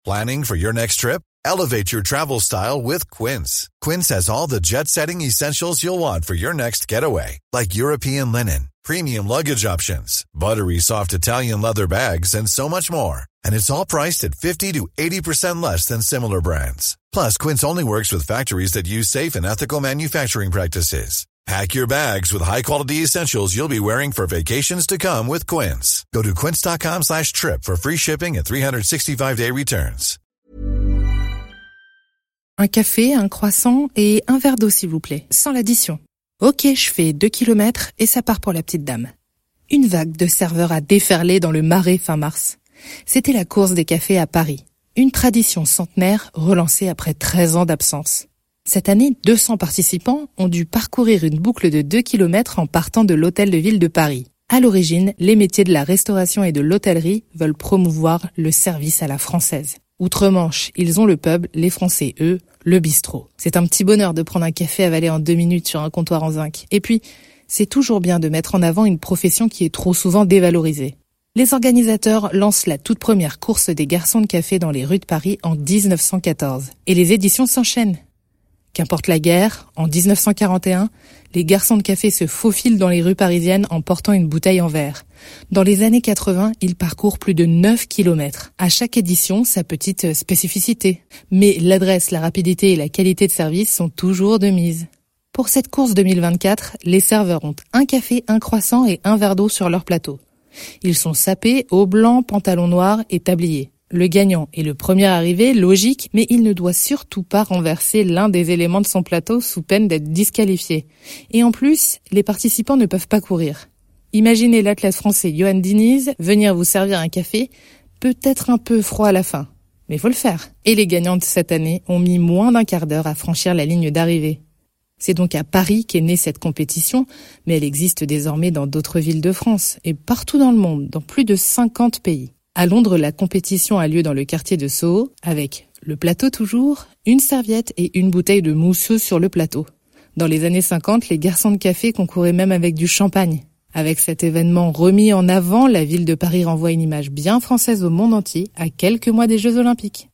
Planning for your next trip? Elevate your travel style with Quince. Quince has all the jet-setting essentials you'll want for your next getaway, like European linen, premium luggage options, buttery soft Italian leather bags, and so much more. And it's all priced at 50 to 80% less than similar brands. Plus, Quince only works with factories that use safe and ethical manufacturing practices. Pack your bags with high-quality essentials you'll be wearing for vacations to come with Quince. Go to quince.com/trip for free shipping and 365-day returns. Un café, un croissant et un verre d'eau, s'il vous plaît, sans l'addition. Ok, je fais 2 kilomètres et ça part pour la petite dame. Une vague de serveurs a déferlé dans le Marais fin mars. C'était la course des cafés à Paris. Une tradition centenaire relancée après 13 ans d'absence. Cette année, 200 participants ont dû parcourir une boucle de 2 kilomètres en partant de l'hôtel de ville de Paris. À l'origine, les métiers de la restauration et de l'hôtellerie veulent promouvoir le service à la française. Outre-Manche, ils ont le pub, les Français, eux, le bistrot. C'est un petit bonheur de prendre un café avalé en 2 minutes sur un comptoir en zinc. Et puis, c'est toujours bien de mettre en avant une profession qui est trop souvent dévalorisée. Les organisateurs lancent la toute première course des garçons de café dans les rues de Paris en 1914. Et les éditions s'enchaînent. Qu'importe la guerre, en 1941, les garçons de café se faufilent dans les rues parisiennes en portant une bouteille en verre. Dans les années 80, ils parcourent plus de 9 kilomètres. À chaque édition, sa petite spécificité. Mais l'adresse, la rapidité et la qualité de service sont toujours de mise. Pour cette course 2024, les serveurs ont un café, un croissant et un verre d'eau sur leur plateau. Ils sont sapés, haut blanc, pantalon noir et tablier. Le gagnant est le premier arrivé, logique, mais il ne doit surtout pas renverser l'un des éléments de son plateau sous peine d'être disqualifié. Et en plus, les participants ne peuvent pas courir. Imaginez l'athlète français Johan Diniz venir vous servir un café, peut-être un peu froid à la fin, mais faut le faire. Et les gagnants de cette année ont mis moins d'1 quart d'heure à franchir la ligne d'arrivée. C'est donc à Paris qu'est née cette compétition, mais elle existe désormais dans d'autres villes de France et partout dans le monde, dans plus de 50 pays. À Londres, la compétition a lieu dans le quartier de Soho, avec le plateau toujours, une serviette et une bouteille de mousseuse sur le plateau. Dans les années 50, les garçons de café concouraient même avec du champagne. Avec cet événement remis en avant, la ville de Paris renvoie une image bien française au monde entier à quelques mois des Jeux Olympiques.